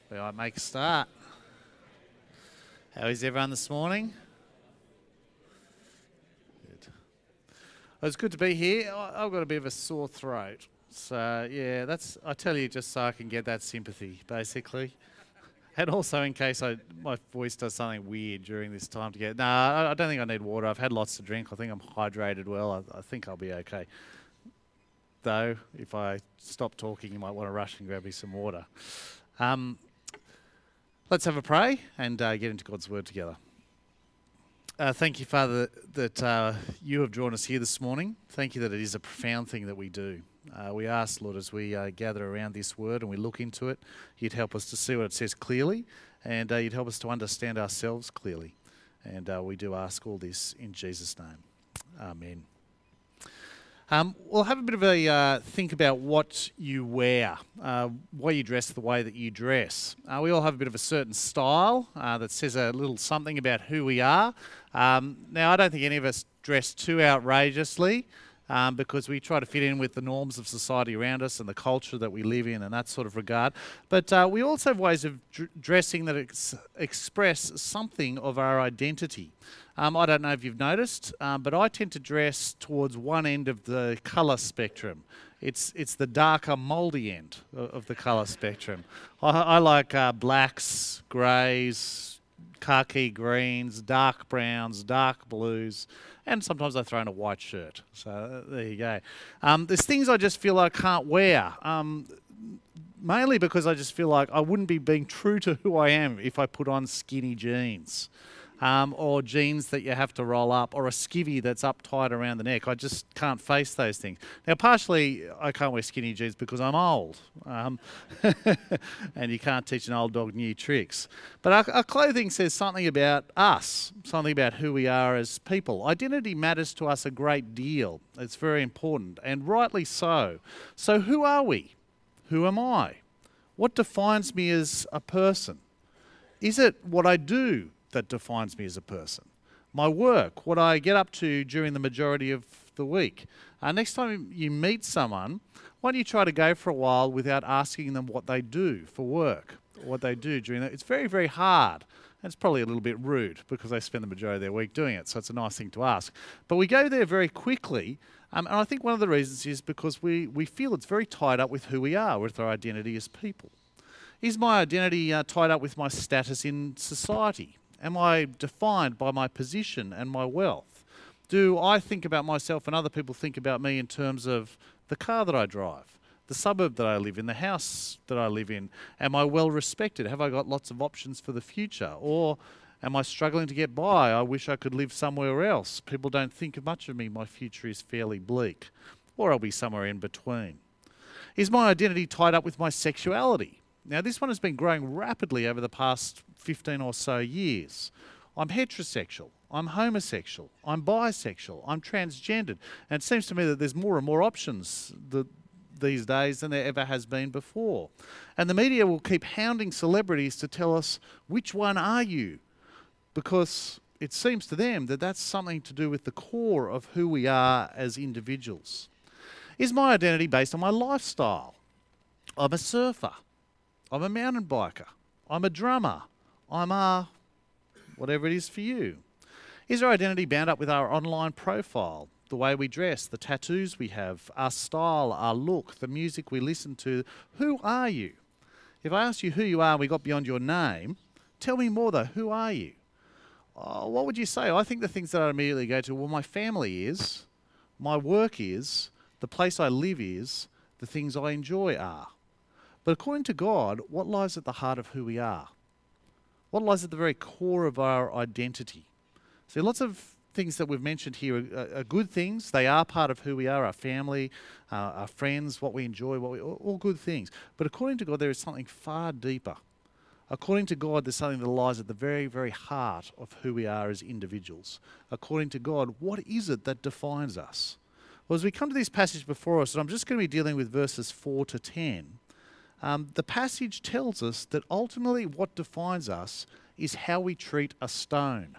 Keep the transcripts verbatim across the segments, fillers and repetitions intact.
We might make a start. How is everyone this morning? Good. Well, it's good to be here. I- I've got a bit of a sore throat. So, yeah, that's, I tell you, just so I can get that sympathy, basically. And also in case I, my voice does something weird during this time to get... No, I, I don't think I need water. I've had lots to drink. I think I'm hydrated well. I, I think I'll be okay. Though, if I stop talking, you might want to rush and grab me some water. Um, let's have a pray and uh, get into God's Word together. Uh, thank you, Father, that uh, you have drawn us here this morning. Thank you that it is a profound thing that we do. Uh, we ask, Lord, as we uh, gather around this Word and we look into it, you'd help us to see what it says clearly, and uh, you'd help us to understand ourselves clearly. And uh, we do ask all this in Jesus' name. Amen. Um, we'll have a bit of a uh, think about what you wear, uh, why you dress the way that you dress. Uh, we all have a bit of a certain style uh, that says a little something about who we are. Um, now, I don't think any of us dress too outrageously um, because we try to fit in with the norms of society around us and the culture that we live in and that sort of regard. But uh, we also have ways of dr- dressing that ex- express something of our identity. Um, I don't know if you've noticed, um, but I tend to dress towards one end of the colour spectrum. It's it's the darker, mouldy end of, of the colour spectrum. I, I like uh, blacks, greys, khaki greens, dark browns, dark blues, and sometimes I throw in a white shirt. So uh, there you go. Um, there's things I just feel like I can't wear. Um, mainly because I just feel like I wouldn't be being true to who I am if I put on skinny jeans. Um, or jeans that you have to roll up, or a skivvy that's up tight around the neck. I just can't face those things. Now, partially, I can't wear skinny jeans because I'm old, um, and you can't teach an old dog new tricks. But our, our clothing says something about us, something about who we are as people. Identity matters to us a great deal. It's very important, and rightly so. So who are we? Who am I? What defines me as a person? Is it what I do that defines me as a person? My work, what I get up to during the majority of the week. Uh, next time you meet someone, why don't you try to go for a while without asking them what they do for work, or what they do during that? It's very, very hard. And it's probably a little bit rude because they spend the majority of their week doing it, so it's a nice thing to ask. But we go there very quickly, um, and I think one of the reasons is because we, we feel it's very tied up with who we are, with our identity as people. Is my identity uh, tied up with my status in society? Am I defined by my position and my wealth? Do I think about myself and other people think about me in terms of the car that I drive, the suburb that I live in, the house that I live in? Am I well respected? Have I got lots of options for the future? Or am I struggling to get by? I wish I could live somewhere else. People don't think much of me. My future is fairly bleak. Or I'll be somewhere in between. Is my identity tied up with my sexuality? Now, this one has been growing rapidly over the past fifteen or so years. I'm heterosexual, I'm homosexual, I'm bisexual, I'm transgendered. And it seems to me that there's more and more options that, these days than there ever has been before. And the media will keep hounding celebrities to tell us, which one are you? Because it seems to them that that's something to do with the core of who we are as individuals. Is my identity based on my lifestyle? I'm a surfer. I'm a mountain biker. I'm a drummer. I'm a whatever it is for you. Is our identity bound up with our online profile, the way we dress, the tattoos we have, our style, our look, the music we listen to? Who are you? If I asked you who you are and we got beyond your name, tell me more though. Who are you? Oh, what would you say? I think the things that I immediately go to, well, my family is, my work is, the place I live is, the things I enjoy are. But according to God, what lies at the heart of who we are? What lies at the very core of our identity? See, lots of things that we've mentioned here are, are good things. They are part of who we are, our family, uh, our friends, what we enjoy, what we, all, all good things. But according to God, there is something far deeper. According to God, there's something that lies at the very, very heart of who we are as individuals. According to God, what is it that defines us? Well, as we come to this passage before us, and I'm just going to be dealing with verses four to ten, Um, the passage tells us that ultimately what defines us is how we treat a stone.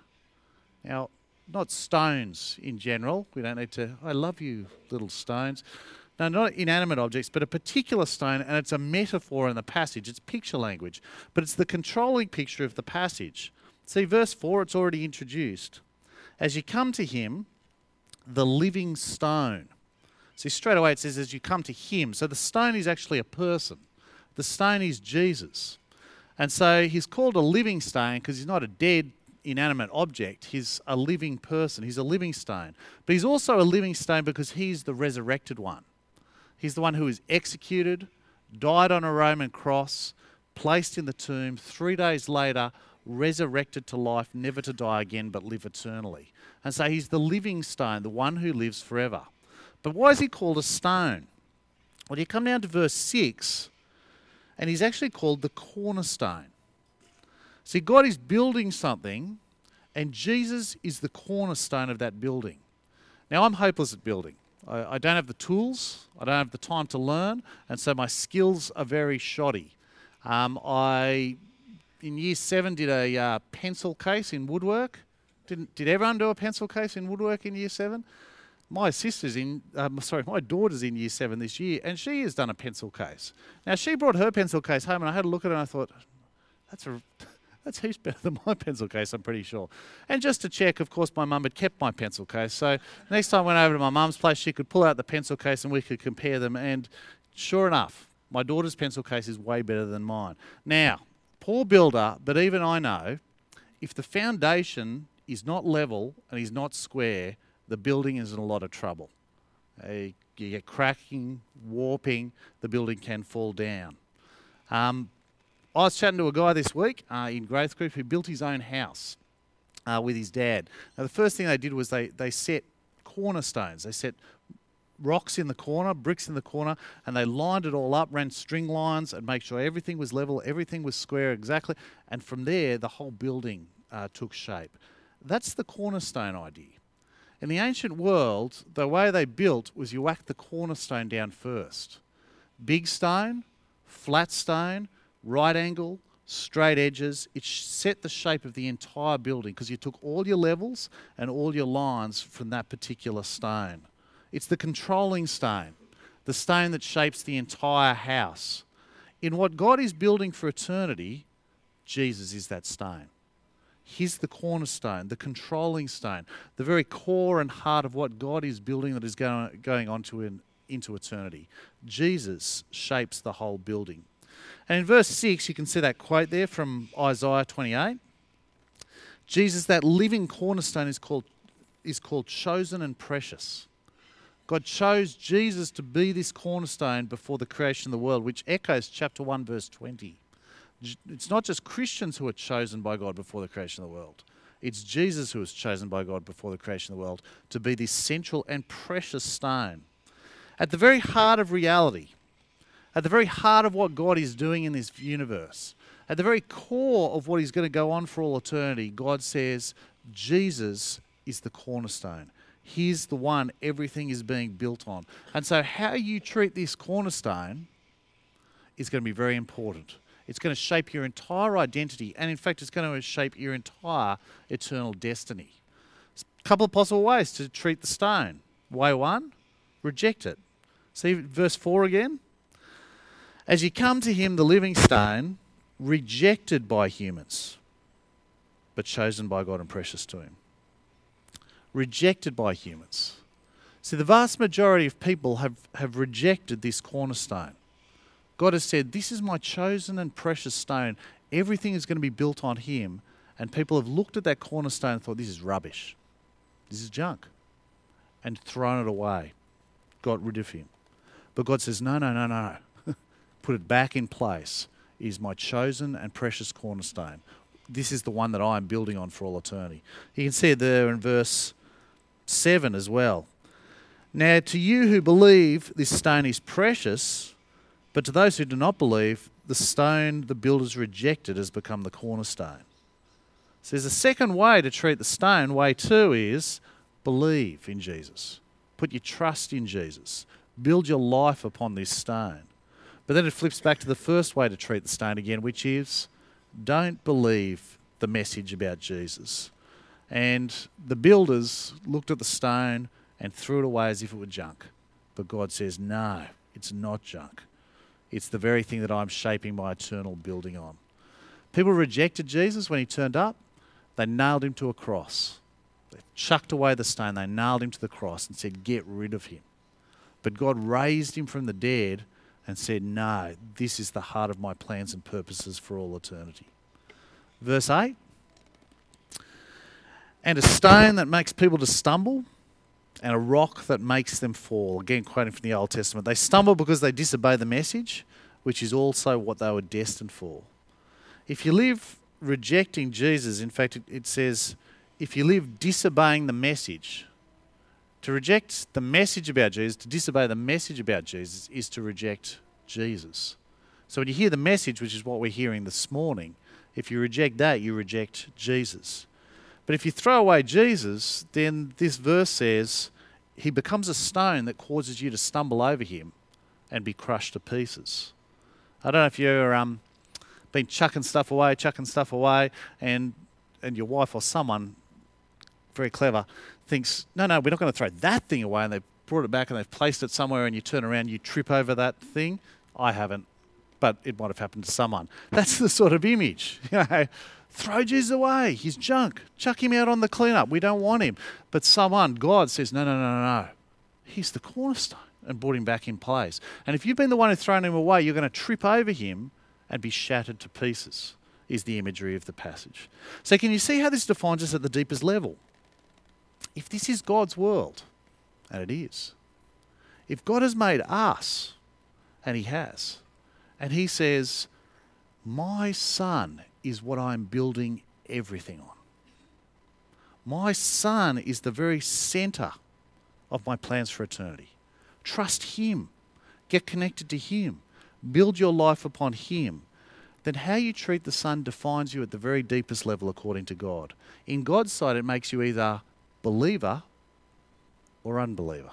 Now, not stones in general. We don't need to, I love you, little stones. No, not inanimate objects, but a particular stone, and it's a metaphor in the passage. It's picture language, but it's the controlling picture of the passage. See, verse four, it's already introduced. As you come to him, the living stone. See, straight away it says, as you come to him. So the stone is actually a person. The stone is Jesus. And so he's called a living stone because he's not a dead, inanimate object. He's a living person. He's a living stone. But he's also a living stone because he's the resurrected one. He's the one who is executed, died on a Roman cross, placed in the tomb, three days later, resurrected to life, never to die again, but live eternally. And so he's the living stone, the one who lives forever. But why is he called a stone? Well, you come down to verse six, and he's actually called the cornerstone. See, God is building something, and Jesus is the cornerstone of that building. Now, I'm hopeless at building. I, I don't have the tools, I don't have the time to learn, and so my skills are very shoddy. Um, I, in year seven, did a uh, pencil case in woodwork. Didn't, did everyone do a pencil case in woodwork in year seven? My sister's in, um, sorry, my daughter's in year seven this year, and she has done a pencil case. Now, she brought her pencil case home, and I had a look at it, and I thought, that's a, that's heaps better than my pencil case, I'm pretty sure. And just to check, of course, my mum had kept my pencil case, so next time I went over to my mum's place, she could pull out the pencil case, and we could compare them, and sure enough, my daughter's pencil case is way better than mine. Now, poor builder, but even I know, if the foundation is not level and is not square, the building is in a lot of trouble. Uh, you get cracking, warping, the building can fall down. Um, I was chatting to a guy this week uh, in Growth Group who built his own house uh, with his dad. Now, the first thing they did was they, they set cornerstones. They set rocks in the corner, bricks in the corner, and they lined it all up, ran string lines and make sure everything was level, everything was square exactly. And from there, the whole building uh, took shape. That's the cornerstone idea. In the ancient world, the way they built was you whacked the cornerstone down first. Big stone, flat stone, right angle, straight edges. It set the shape of the entire building because you took all your levels and all your lines from that particular stone. It's the controlling stone, the stone that shapes the entire house. In what God is building for eternity, Jesus is that stone. He's the cornerstone, the controlling stone, the very core and heart of what God is building that is going, going on to in, into eternity. Jesus shapes the whole building. And in verse six, you can see that quote there from Isaiah twenty-eight. Jesus, that living cornerstone, is called, is called chosen and precious. God chose Jesus to be this cornerstone before the creation of the world, which echoes chapter one, verse twenty. It's not just Christians who are chosen by God before the creation of the world. It's Jesus who was chosen by God before the creation of the world to be this central and precious stone. At the very heart of reality, at the very heart of what God is doing in this universe, at the very core of what is going to go on for all eternity, God says Jesus is the cornerstone. He's the one everything is being built on. And so how you treat this cornerstone is going to be very important. It's going to shape your entire identity, and in fact, it's going to shape your entire eternal destiny. A couple of possible ways to treat the stone. Way one, reject it. See verse four again? As you come to him, the living stone, rejected by humans, but chosen by God and precious to him. Rejected by humans. See, the vast majority of people have, have rejected this cornerstone. God has said, this is my chosen and precious stone. Everything is going to be built on him. And people have looked at that cornerstone and thought, this is rubbish. This is junk. And thrown it away. Got rid of him. But God says, no, no, no, no. Put it back in place. It is my chosen and precious cornerstone. This is the one that I am building on for all eternity. You can see it there in verse seven as well. Now, to you who believe this stone is precious, but to those who do not believe, the stone the builders rejected has become the cornerstone. So there's a second way to treat the stone. Way two is believe in Jesus. Put your trust in Jesus. Build your life upon this stone. But then it flips back to the first way to treat the stone again, which is don't believe the message about Jesus. And the builders looked at the stone and threw it away as if it were junk. But God says, no, it's not junk. It's the very thing that I'm shaping my eternal building on. People rejected Jesus when he turned up. They nailed him to a cross. They chucked away the stone. They nailed him to the cross and said, get rid of him. But God raised him from the dead and said, no, this is the heart of my plans and purposes for all eternity. Verse eight. And a stone that makes people to stumble, and a rock that makes them fall. Again, quoting from the Old Testament. They stumble because they disobey the message, which is also what they were destined for. If you live rejecting Jesus, in fact, it, it says, if you live disobeying the message, to reject the message about Jesus, to disobey the message about Jesus, is to reject Jesus. So when you hear the message, which is what we're hearing this morning, if you reject that, you reject Jesus. But if you throw away Jesus, then this verse says he becomes a stone that causes you to stumble over him and be crushed to pieces. I don't know if you've um, been chucking stuff away, chucking stuff away, and and your wife or someone, very clever, thinks, no, no, we're not going to throw that thing away, and they've brought it back and they've placed it somewhere, and you turn around, you trip over that thing. I haven't, but it might have happened to someone. That's the sort of image. You know, throw Jesus away. He's junk. Chuck him out on the cleanup. We don't want him. But someone, God says, no, no, no, no, no. He's the cornerstone, and brought him back in place. And if you've been the one who's thrown him away, you're going to trip over him and be shattered to pieces, is the imagery of the passage. So can you see how this defines us at the deepest level? If this is God's world, and it is, if God has made us, and he has, and he says, my son is what I'm building everything on. My son is the very center of my plans for eternity. Trust him. Get connected to him. Build your life upon him. Then how you treat the son defines you at the very deepest level according to God. In God's sight, it makes you either believer or unbeliever,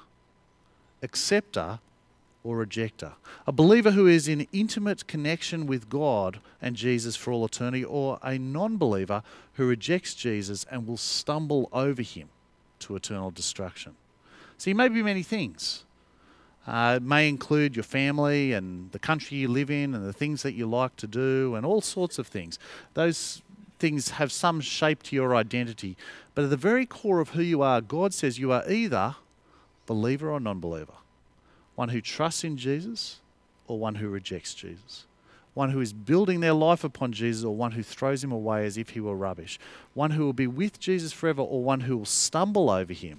acceptor or rejecter, a believer who is in intimate connection with God and Jesus for all eternity, or a non-believer who rejects Jesus and will stumble over him to eternal destruction. So you may be many things. Uh, it may include your family and the country you live in and the things that you like to do and all sorts of things. Those things have some shape to your identity. But at the very core of who you are, God says you are either believer or non-believer. One who trusts in Jesus or one who rejects Jesus. One who is building their life upon Jesus or one who throws him away as if he were rubbish. One who will be with Jesus forever or one who will stumble over him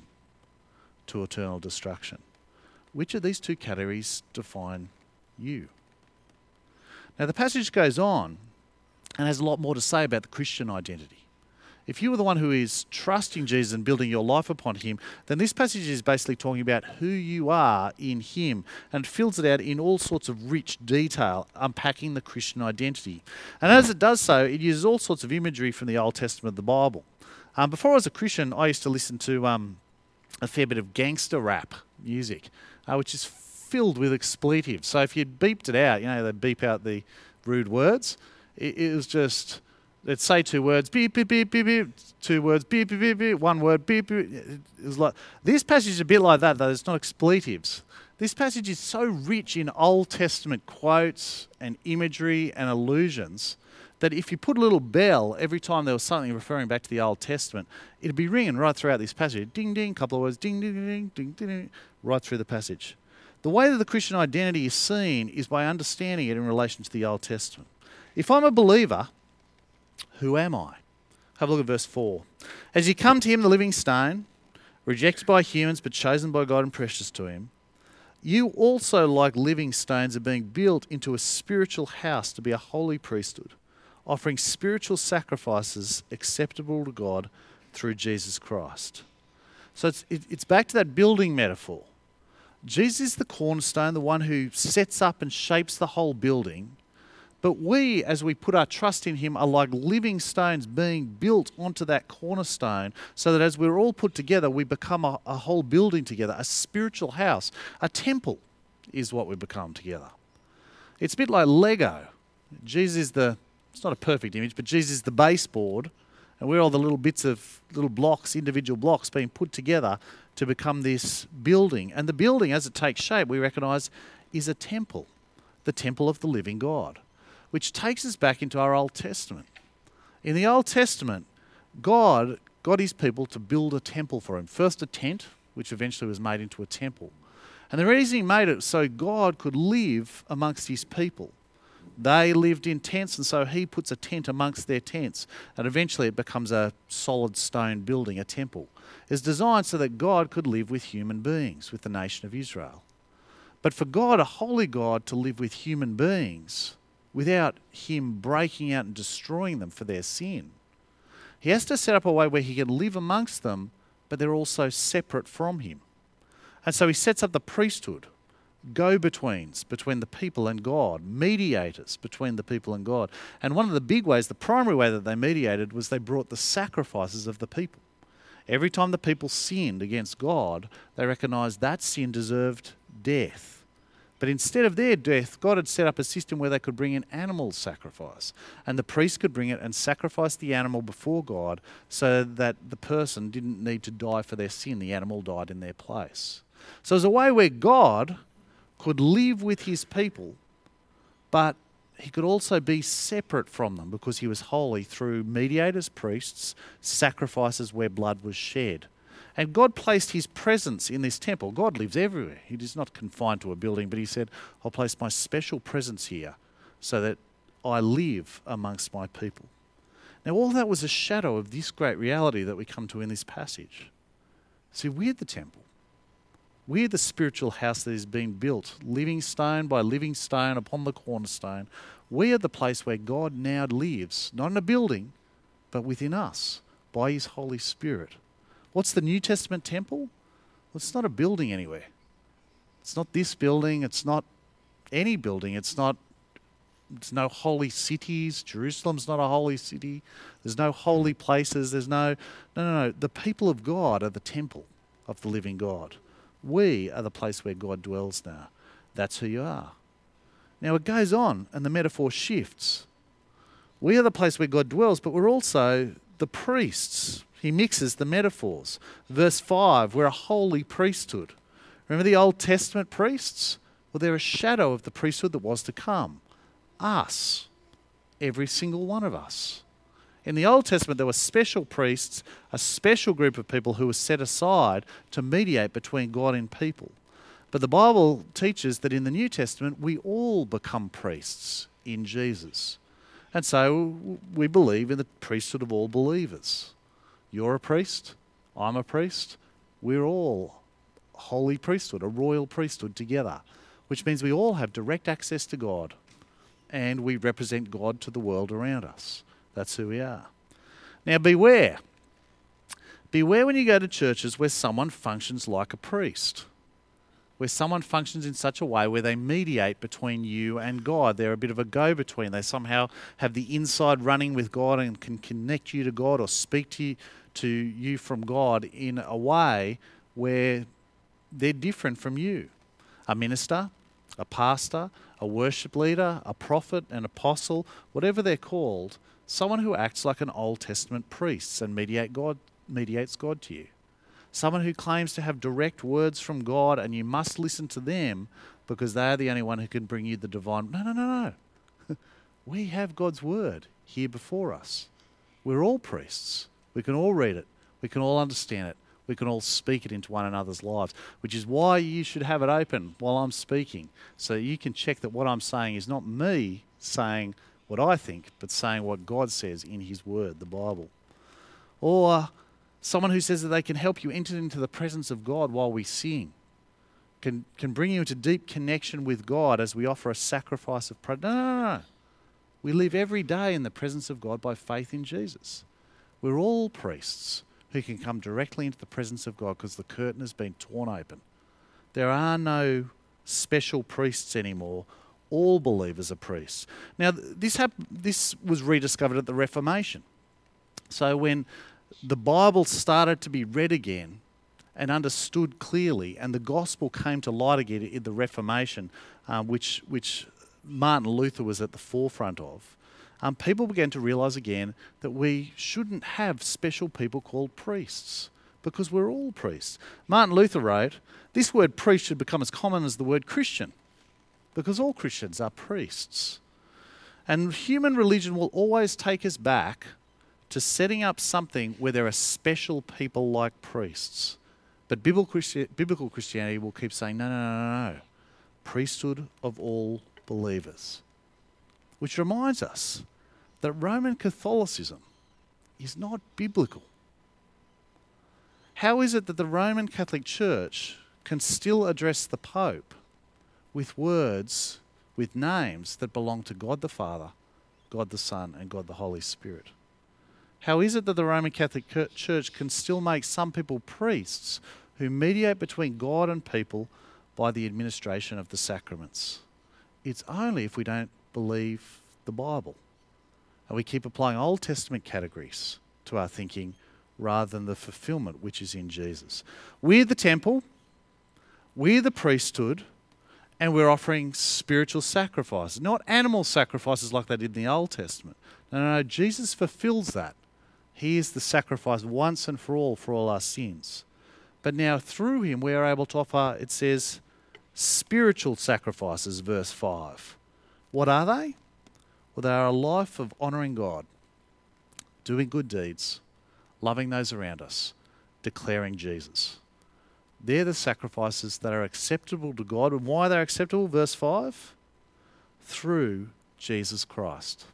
to eternal destruction. Which of these two categories define you? Now the passage goes on and has a lot more to say about the Christian identity. If you are the one who is trusting Jesus and building your life upon him, then this passage is basically talking about who you are in him and fills it out in all sorts of rich detail, unpacking the Christian identity. And as it does so, it uses all sorts of imagery from the Old Testament of the Bible. Um, before I was a Christian, I used to listen to um, a fair bit of gangster rap music, uh, which is filled with expletives. So if you beeped it out, you know, they beep out the rude words, it, it was just... Let's say two words, beep, beep, beep, beep, beep, two words, beep, beep, beep, beep, one word, beep, beep. It was like, this passage is a bit like that, though. It's not expletives. This passage is so rich in Old Testament quotes and imagery and allusions that if you put a little bell every time there was something referring back to the Old Testament, it'd be ringing right throughout this passage. Ding, ding, couple of words, ding, ding, ding, ding, ding, ding, right through the passage. The way that the Christian identity is seen is by understanding it in relation to the Old Testament. If I'm a believer, who am I? Have a look at verse four. As you come to him, the living stone, rejected by humans but chosen by God and precious to him, you also, like living stones, are being built into a spiritual house to be a holy priesthood, offering spiritual sacrifices acceptable to God through Jesus Christ. So it's, it, it's back to that building metaphor. Jesus is the cornerstone, the one who sets up and shapes the whole building. But we, as we put our trust in him, are like living stones being built onto that cornerstone so that as we're all put together, we become a, a whole building together, a spiritual house. A temple is what we become together. It's a bit like Lego. Jesus is the, it's not a perfect image, but Jesus is the baseboard And we're all the little bits of little blocks, individual blocks being put together to become this building. And the building, as it takes shape, we recognise is a temple, the temple of the living God, which takes us back into our Old Testament. In the Old Testament, God got his people to build a temple for him. First a tent, which eventually was made into a temple. And the reason he made it so God could live amongst his people. They lived in tents, and so he puts a tent amongst their tents, and eventually it becomes a solid stone building, a temple. It's designed so that God could live with human beings, with the nation of Israel. But for God, a holy God, to live with human beings without him breaking out and destroying them for their sin, he has to set up a way where he can live amongst them, but they're also separate from him. And so he sets up the priesthood, go-betweens between the people and God, mediators between the people and God. And one of the big ways, the primary way that they mediated, was they brought the sacrifices of the people. Every time the people sinned against God, they recognised that sin deserved death. But instead of their death, God had set up a system where they could bring an animal sacrifice. And the priest could bring it and sacrifice the animal before God so that the person didn't need to die for their sin. The animal died in their place. So there's a way where God could live with his people, but he could also be separate from them because he was holy through mediators, priests, sacrifices where blood was shed. And God placed his presence in this temple. God lives everywhere. He is not confined to a building, but he said, I'll place my special presence here so that I live amongst my people. Now, all that was a shadow of this great reality that we come to in this passage. See, we're the temple. We're the spiritual house that is being built, living stone by living stone upon the cornerstone. We are the place where God now lives, not in a building, but within us, by his Holy Spirit. What's the New Testament temple? Well, it's not a building anywhere. It's not this building. It's not any building. It's not, it's no holy cities. Jerusalem's not a holy city. There's no holy places. There's no, no, no, no. The people of God are the temple of the living God. We are the place where God dwells now. That's who you are. Now it goes on and the metaphor shifts. We are the place where God dwells, but we're also the priests. He mixes the metaphors. Verse five, we're a holy priesthood. Remember the Old Testament priests? Well, they're a shadow of the priesthood that was to come. Us. Every single one of us. In the Old Testament, there were special priests, a special group of people who were set aside to mediate between God and people. But the Bible teaches that in the New Testament, we all become priests in Jesus. And so we believe in the priesthood of all believers. You're a priest, I'm a priest, we're all a holy priesthood, a royal priesthood together, which means we all have direct access to God and we represent God to the world around us. That's who we are. Now beware. Beware when you go to churches where someone functions like a priest, where someone functions in such a way where they mediate between you and God. They're a bit of a go-between. They somehow have the inside running with God and can connect you to God or speak to you, to you from God in a way where they're different from you. A minister, a pastor, a worship leader, a prophet, an apostle, whatever they're called, someone who acts like an Old Testament priest and mediate God, mediates God to you. Someone who claims to have direct words from God and you must listen to them because they are the only one who can bring you the divine. No, no, no, no. We have God's word here before us. We're all priests. We can all read it. We can all understand it. We can all speak it into one another's lives, which is why you should have it open while I'm speaking so that you can check that what I'm saying is not me saying what I think, but saying what God says in his word, the Bible. Or someone who says that they can help you enter into the presence of God while we sing, can, can bring you into deep connection with God as we offer a sacrifice of prayer. No, no, no, no. We live every day in the presence of God by faith in Jesus. We're all priests who can come directly into the presence of God because the curtain has been torn open. There are no special priests anymore. All believers are priests. Now, this hap- this was rediscovered at the Reformation. So when the Bible started to be read again and understood clearly, and the gospel came to light again in the Reformation, um, which which Martin Luther was at the forefront of, um, people began to realize again that we shouldn't have special people called priests, because we're all priests. Martin Luther wrote, "This word priest should become as common as the word Christian, because all Christians are priests." And human religion will always take us back to setting up something where there are special people like priests. But biblical, Christi- biblical Christianity will keep saying, no, no, no, no, no. Priesthood of all believers. Which reminds us that Roman Catholicism is not biblical. How is it that the Roman Catholic Church can still address the Pope with words, with names that belong to God the Father, God the Son, and God the Holy Spirit? How is it that the Roman Catholic Church can still make some people priests who mediate between God and people by the administration of the sacraments? It's only if we don't believe the Bible and we keep applying Old Testament categories to our thinking rather than the fulfillment which is in Jesus. We're the temple, we're the priesthood, and we're offering spiritual sacrifices, not animal sacrifices like they did in the Old Testament. No, no, no, Jesus fulfills that. He is the sacrifice once and for all for all our sins. But now through him we are able to offer, it says, spiritual sacrifices, verse five. What are they? Well, they are a life of honouring God, doing good deeds, loving those around us, declaring Jesus. They're the sacrifices that are acceptable to God. And why they're acceptable? Verse five. Through Jesus Christ.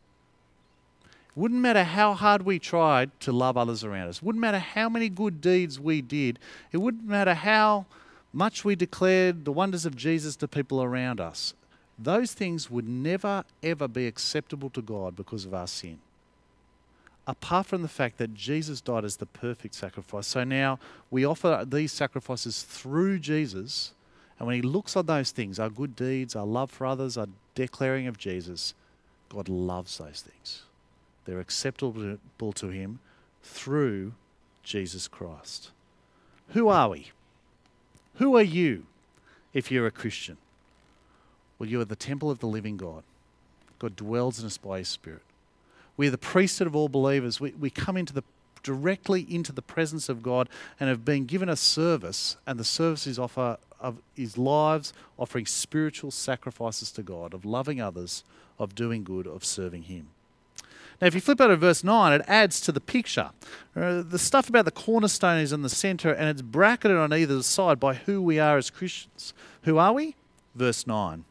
It wouldn't matter how hard we tried to love others around us. It wouldn't matter how many good deeds we did. It wouldn't matter how much we declared the wonders of Jesus to people around us. Those things would never, ever be acceptable to God because of our sin. Apart from the fact that Jesus died as the perfect sacrifice. So now we offer these sacrifices through Jesus, and when he looks on those things, our good deeds, our love for others, our declaring of Jesus, God loves those things. They're acceptable to him through Jesus Christ. Who are we? Who are you if you're a Christian? Well, you are the temple of the living God. God dwells in us by his Spirit. We're the priesthood of all believers. We, we come into the directly into the presence of God and have been given a service, and the service is offer of his lives, offering spiritual sacrifices to God, of loving others, of doing good, of serving him. Now, if you flip over to verse nine, it adds to the picture. Uh, the stuff about the cornerstone is in the centre, and it's bracketed on either side by who we are as Christians. Who are we? Verse nine.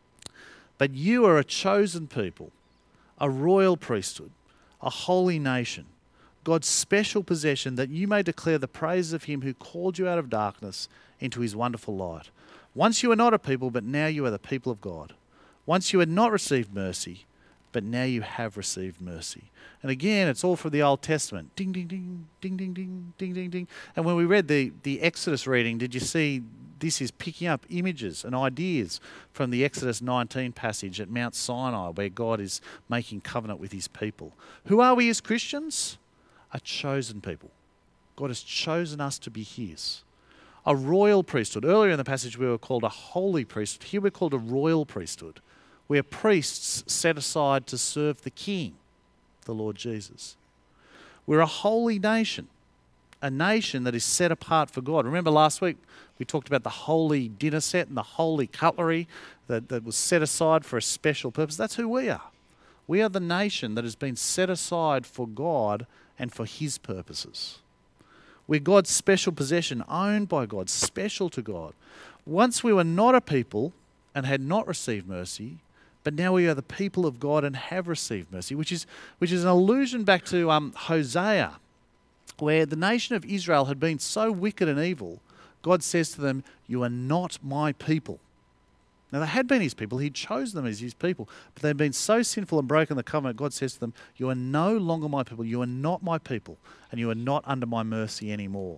But you are a chosen people, a royal priesthood, a holy nation, God's special possession, that you may declare the praises of him who called you out of darkness into his wonderful light. Once you were not a people, but now you are the people of God. Once you had not received mercy, but now you have received mercy. And again, it's all from the Old Testament. Ding, ding, ding, ding, ding, ding, ding, ding, ding. And when we read the, the Exodus reading, did you see this is picking up images and ideas from the Exodus nineteen passage at Mount Sinai, where God is making covenant with his people. Who are we as Christians? A chosen people. God has chosen us to be his. A royal priesthood. Earlier in the passage we were called a holy priesthood. Here we're called a royal priesthood. We are priests set aside to serve the King, the Lord Jesus. We're a holy nation, a nation that is set apart for God. Remember last week we talked about the holy dinner set and the holy cutlery that, that was set aside for a special purpose. That's who we are. We are the nation that has been set aside for God and for his purposes. We're God's special possession, owned by God, special to God. Once we were not a people and had not received mercy, but now we are the people of God and have received mercy, which is which is an allusion back to um, Hosea, where the nation of Israel had been so wicked and evil, God says to them, you are not my people. Now they had been his people, he'd chosen them as his people, but they'd been so sinful and broken the covenant, God says to them, you are no longer my people, you are not my people, and you are not under my mercy anymore.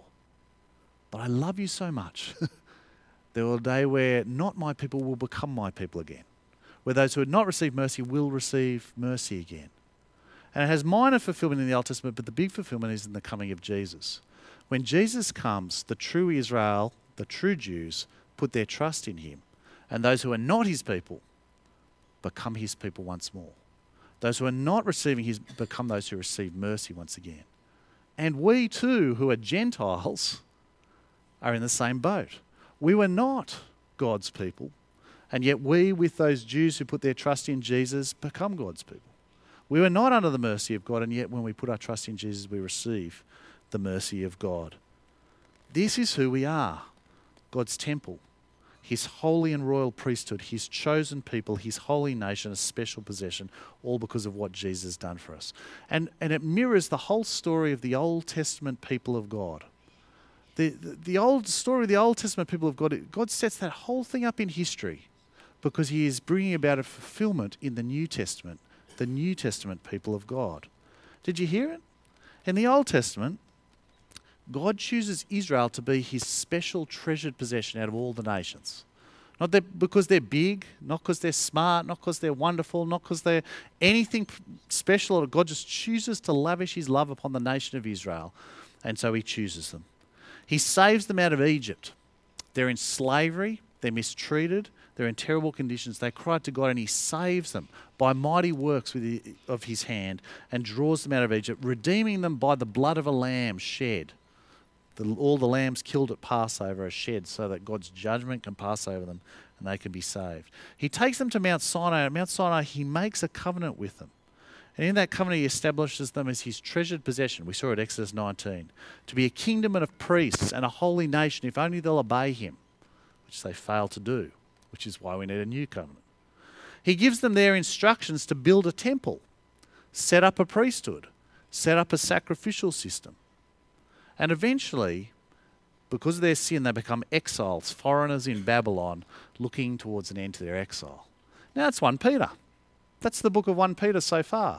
But I love you so much. There will be a day where not my people will become my people again, where those who had not received mercy will receive mercy again. And it has minor fulfillment in the Old Testament, but the big fulfillment is in the coming of Jesus. When Jesus comes, the true Israel, the true Jews, put their trust in him. And those who are not his people become his people once more. Those who are not receiving his become those who receive mercy once again. And we too, who are Gentiles, are in the same boat. We were not God's people, and yet we, with those Jews who put their trust in Jesus, become God's people. We were not under the mercy of God, and yet when we put our trust in Jesus, we receive the mercy of God. This is who we are, God's temple, his holy and royal priesthood, his chosen people, his holy nation, a special possession, all because of what Jesus has done for us. And, and it mirrors the whole story of the Old Testament people of God. The, the, the old story of the Old Testament people of God, God sets that whole thing up in history because he is bringing about a fulfillment in the New Testament, the New Testament people of God. Did you hear it? In the Old Testament, God chooses Israel to be his special treasured possession out of all the nations. Not that because they're big, not because they're smart, not because they're wonderful, not because they're anything special. God just chooses to lavish his love upon the nation of Israel, and so he chooses them. He saves them out of Egypt. They're in slavery, they're mistreated, they're in terrible conditions. They cry to God and he saves them by mighty works with the, of his hand and draws them out of Egypt, redeeming them by the blood of a lamb shed. The, all the lambs killed at Passover are shed so that God's judgment can pass over them and they can be saved. He takes them to Mount Sinai. At Mount Sinai, he makes a covenant with them. And in that covenant, he establishes them as his treasured possession. We saw it Exodus nineteen. To be a kingdom of priests and a holy nation, if only they'll obey him, which they fail to do, which is why we need a new covenant. He gives them their instructions to build a temple, set up a priesthood, set up a sacrificial system. And eventually, because of their sin, they become exiles, foreigners in Babylon, looking towards an end to their exile. Now, it's First Peter. That's the book of First Peter so far.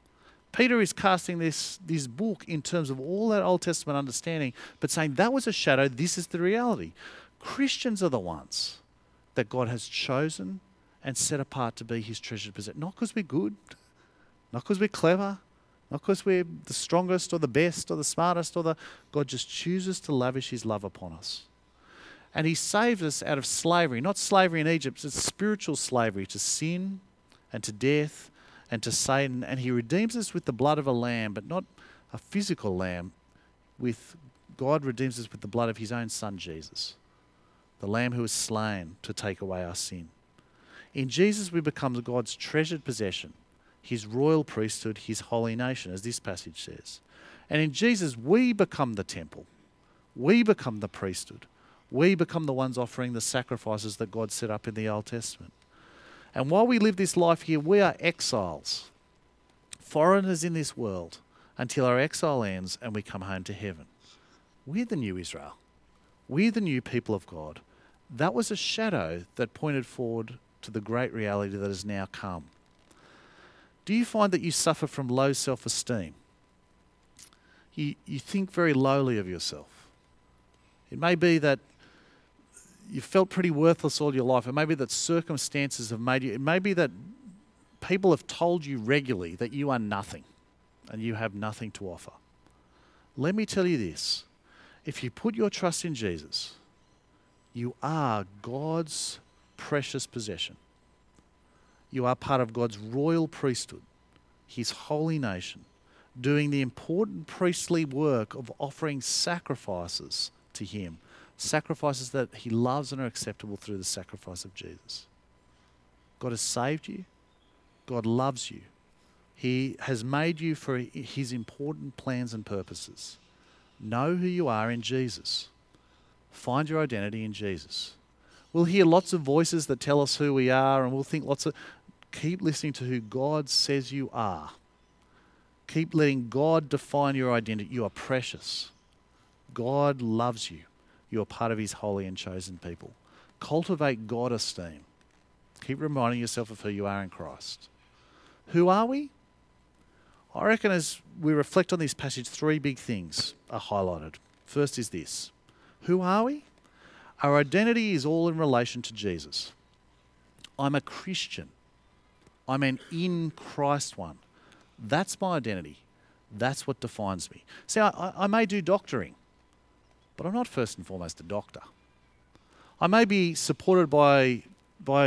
Peter is casting this, this book in terms of all that Old Testament understanding, but saying that was a shadow, this is the reality. Christians are the ones that God has chosen and set apart to be his treasured possession. Not because we're good, not because we're clever, not because we're the strongest or the best or the smartest or the... God just chooses to lavish his love upon us. And he saves us out of slavery, not slavery in Egypt, it's spiritual slavery to sin and to death and to Satan. And he redeems us with the blood of a lamb, but not a physical lamb. With God redeems us with the blood of his own son, Jesus, the lamb who was slain to take away our sin. In Jesus, we become God's treasured possession, his royal priesthood, his holy nation, as this passage says. And in Jesus, we become the temple. We become the priesthood. We become the ones offering the sacrifices that God set up in the Old Testament. And while we live this life here, we are exiles, foreigners in this world, until our exile ends and we come home to heaven. We're the new Israel. We're the new people of God. That was a shadow that pointed forward to the great reality that has now come. Do you find that you suffer from low self-esteem? You, you think very lowly of yourself. It may be that you felt pretty worthless all your life. It may be that circumstances have made you... It may be that people have told you regularly that you are nothing and you have nothing to offer. Let me tell you this. If you put your trust in Jesus, you are God's precious possession. You are part of God's royal priesthood, his holy nation, doing the important priestly work of offering sacrifices to him, sacrifices that he loves and are acceptable through the sacrifice of Jesus. God has saved you. God loves you. He has made you for his important plans and purposes. Know who you are in Jesus. Find your identity in Jesus. We'll hear lots of voices that tell us who we are, and we'll think lots of... Keep listening to who God says you are. Keep letting God define your identity. You are precious. God loves you. You are part of his holy and chosen people. Cultivate God esteem. Keep reminding yourself of who you are in Christ. Who are we? I reckon as we reflect on this passage, three big things are highlighted. First is this. Who are we? Our identity is all in relation to Jesus. I'm a Christian. I'm an in Christ one. That's my identity. That's what defines me. See, I, I may do doctoring, but I'm not first and foremost a doctor. I may be supported by, by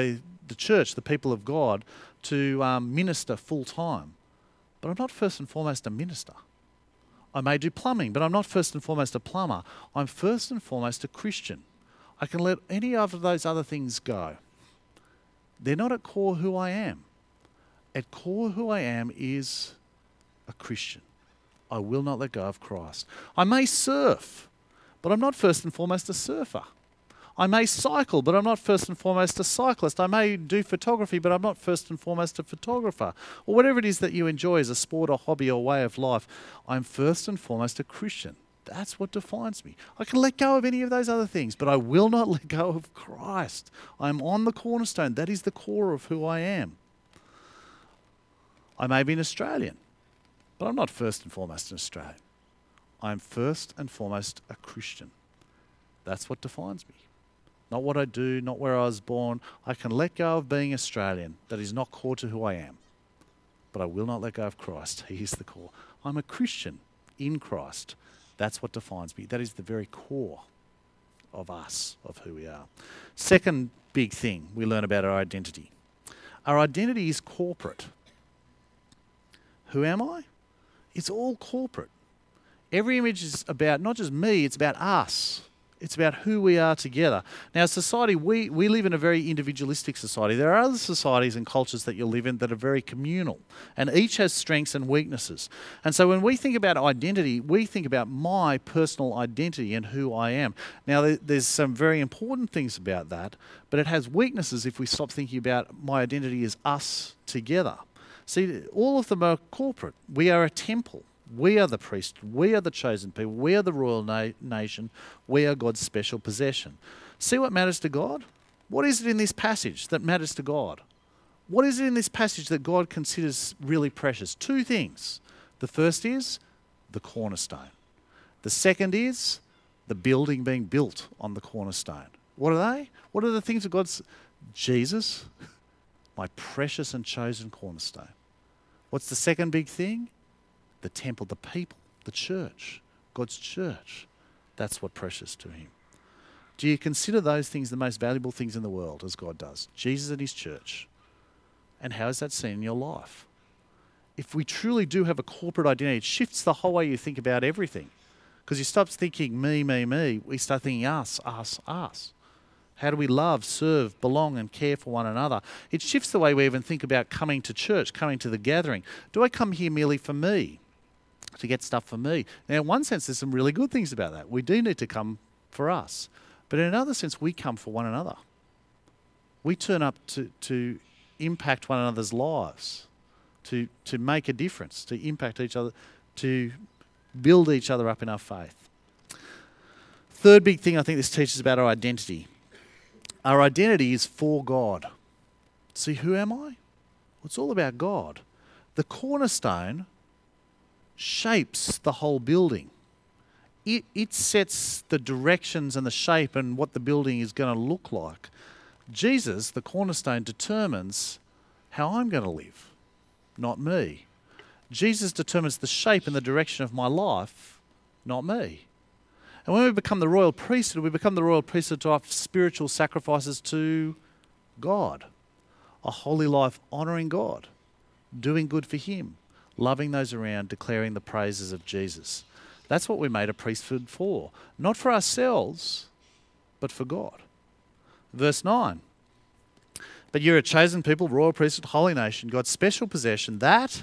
the church, the people of God, to um, minister full time. But I'm not first and foremost a minister. I may do plumbing, but I'm not first and foremost a plumber. I'm first and foremost a Christian. I can let any of those other things go. They're not at core who I am. At core who I am is a Christian. I will not let go of Christ. I may surf, but I'm not first and foremost a surfer. I may cycle, but I'm not first and foremost a cyclist. I may do photography, but I'm not first and foremost a photographer. Or whatever it is that you enjoy as a sport or hobby or way of life, I'm first and foremost a Christian. That's what defines me. I can let go of any of those other things, but I will not let go of Christ. I'm on the cornerstone. That is the core of who I am. I may be an Australian, but I'm not first and foremost an Australian. I'm first and foremost a Christian. That's what defines me. Not what I do, not where I was born. I can let go of being Australian. That is not core to who I am. But I will not let go of Christ. He is the core. I'm a Christian in Christ. That's what defines me. That is the very core of us, of who we are. Second big thing we learn about our identity. Our identity is corporate. Who am I? It's all corporate. Every image is about not just me, it's about us. It's about who we are together. Now, society, we, we live in a very individualistic society. There are other societies and cultures that you live in that are very communal, and each has strengths and weaknesses. And so when we think about identity, we think about my personal identity and who I am. Now, there, there's some very important things about that, but it has weaknesses if we stop thinking about my identity as us together. See, all of them are corporate. We are a temple. We are the priest. We are the chosen people. We are the royal na- nation. We are God's special possession. See what matters to God? What is it in this passage that matters to God? What is it in this passage that God considers really precious? Two things. The first is the cornerstone. The second is the building being built on the cornerstone. What are they? What are the things that God's... Jesus, my precious and chosen cornerstone. What's the second big thing? The temple, the people, the church, God's church. That's what's precious to him. Do you consider those things the most valuable things in the world, as God does? Jesus and his church. And how is that seen in your life? If we truly do have a corporate identity, it shifts the whole way you think about everything. Because you stop thinking me, me, me. We start thinking us, us, us. How do we love, serve, belong and care for one another? It shifts the way we even think about coming to church, coming to the gathering. Do I come here merely for me? To get stuff for me. Now, in one sense, there's some really good things about that. We do need to come for us. But in another sense, we come for one another. We turn up to, to impact one another's lives, to, to make a difference, to impact each other, to build each other up in our faith. Third big thing I think this teaches about our identity. Our identity is for God. See, who am I? Well, it's all about God. The cornerstone shapes the whole building. It, it sets the directions and the shape and what the building is going to look like. Jesus, the cornerstone, determines how I'm going to live, not me. Jesus determines the shape and the direction of my life, not me. And when we become the royal priesthood, we become the royal priesthood to offer spiritual sacrifices to God. A holy life honouring God, doing good for him, loving those around, declaring the praises of Jesus. That's what we made a priesthood for. Not for ourselves, but for God. Verse nine. But you're a chosen people, royal priesthood, holy nation, God's special possession, that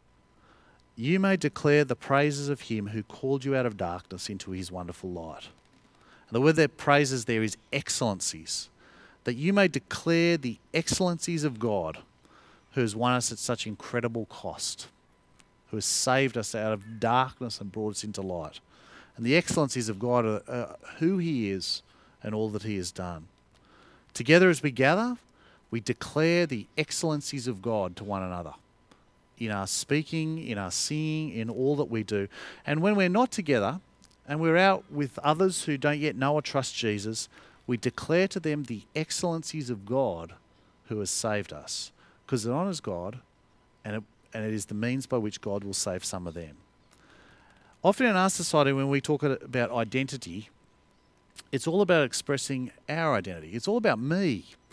you may declare the praises of him who called you out of darkness into his wonderful light. And the word that praises there is excellencies. That you may declare the excellencies of God who has won us at such incredible cost, who has saved us out of darkness and brought us into light. And the excellencies of God are uh, who he is and all that he has done. Together as we gather, we declare the excellencies of God to one another. In our speaking, in our singing, in all that we do. And when we're not together, and we're out with others who don't yet know or trust Jesus, we declare to them the excellencies of God who has saved us. Because it honours God, and it and it is the means by which God will save some of them. Often in our society, when we talk about identity, it's all about expressing our identity. It's all about me.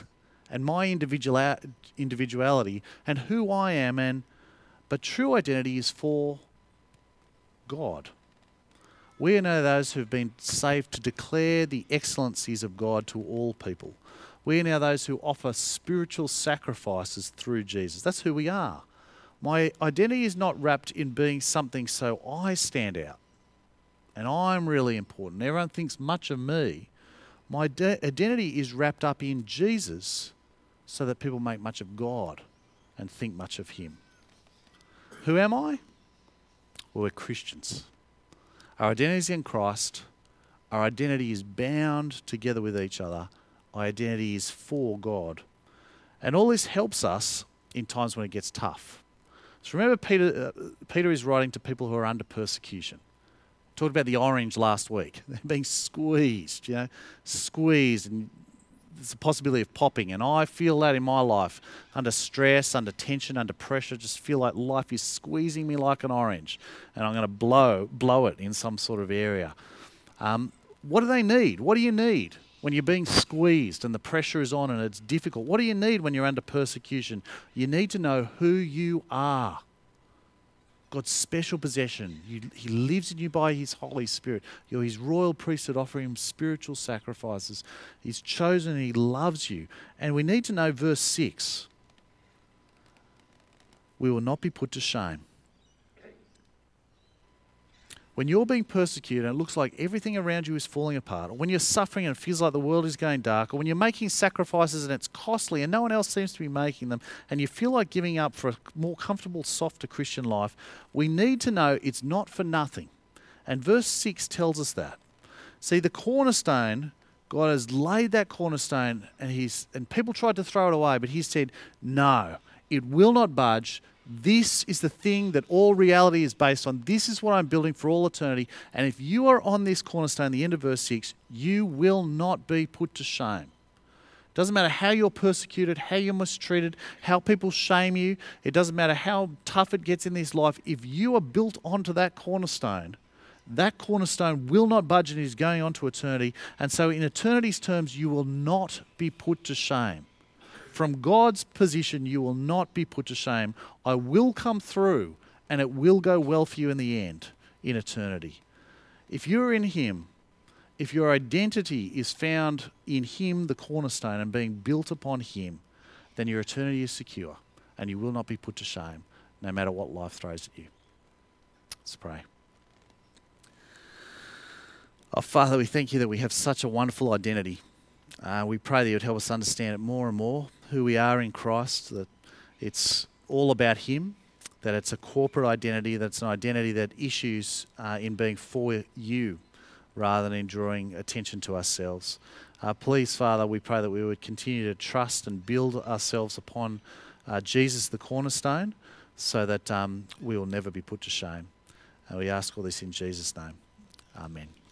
and my individual individuality and who I am, and but true identity is for God. We are now those who have been saved to declare the excellencies of God to all people. We are now those who offer spiritual sacrifices through Jesus. That's who we are. My identity is not wrapped in being something so I stand out and I'm really important. Everyone thinks much of me. My de- identity is wrapped up in Jesus so that people make much of God and think much of him. Who am I? Well, we're Christians. Our identity is in Christ. Our identity is bound together with each other. Our identity is for God. And all this helps us in times when it gets tough. So remember, Peter, uh, Peter is writing to people who are under persecution. Talked about the orange last week. They're being squeezed, you know, squeezed, and there's a possibility of popping. And I feel that in my life, under stress, under tension, under pressure, just feel like life is squeezing me like an orange, and I'm going to blow blow it in some sort of area. Um, what do they need? What do you need when you're being squeezed and the pressure is on and it's difficult? What do you need when you're under persecution? You need to know who you are. God's special possession. You, he lives in you by his Holy Spirit. You're his royal priesthood, offering him spiritual sacrifices. He's chosen and he loves you. And we need to know verse six. We will not be put to shame. When you're being persecuted and it looks like everything around you is falling apart, or when you're suffering and it feels like the world is going dark, or when you're making sacrifices and it's costly and no one else seems to be making them, and you feel like giving up for a more comfortable, softer Christian life, we need to know it's not for nothing. And verse six tells us that. See, the cornerstone, God has laid that cornerstone, and he's and people tried to throw it away, but he said, no, it will not budge. This is the thing that all reality is based on. This is what I'm building for all eternity. And if you are on this cornerstone, the end of verse six, you will not be put to shame. Doesn't matter how you're persecuted, how you're mistreated, how people shame you. It doesn't matter how tough it gets in this life. If you are built onto that cornerstone, that cornerstone will not budge and is going on to eternity. And so in eternity's terms, you will not be put to shame. From God's position, you will not be put to shame. I will come through and it will go well for you in the end, in eternity. If you're in him, if your identity is found in him, the cornerstone, and being built upon him, then your eternity is secure and you will not be put to shame, no matter what life throws at you. Let's pray. Oh, Father, we thank you that we have such a wonderful identity. Uh, we pray that you would help us understand it more and more, who we are in Christ, that it's all about him, that it's a corporate identity, that it's an identity that issues uh, in being for you rather than in drawing attention to ourselves. Uh, please, Father, we pray that we would continue to trust and build ourselves upon uh, Jesus, the cornerstone, so that um, we will never be put to shame. And we ask all this in Jesus' name. Amen.